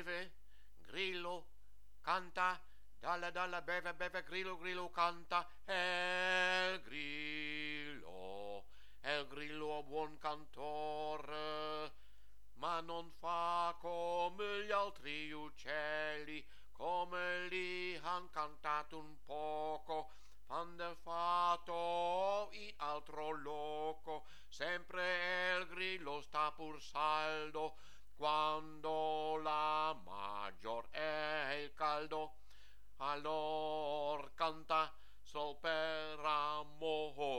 beve, grillo, canta, dalla dalla beve, beve, grillo, grillo, canta, è il grillo buon cantore, ma non fa come gli altri uccelli, come li han cantato un poco, fan del fatto in altro loco, sempre il grillo sta pur saldo, quando la maggior è il caldo, allor canta sol per amore.